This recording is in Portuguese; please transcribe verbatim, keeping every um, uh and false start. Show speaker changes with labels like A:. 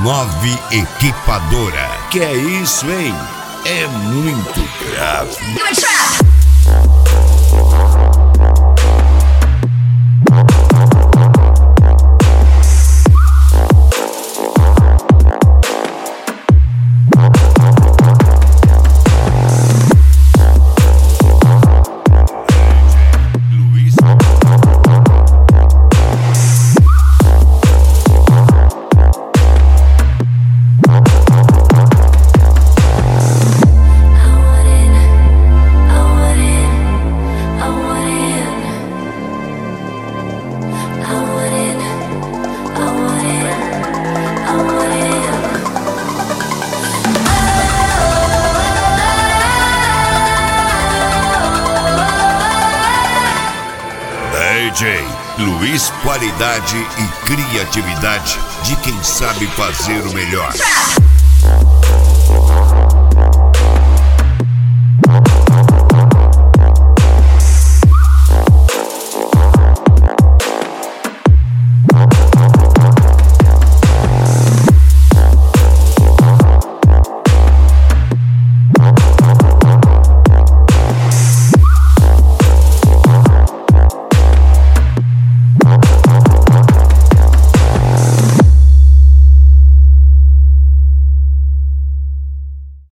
A: nove Equipadora. Que é isso, hein? É muito grave. D J Luiz, qualidade e criatividade de quem sabe fazer o melhor.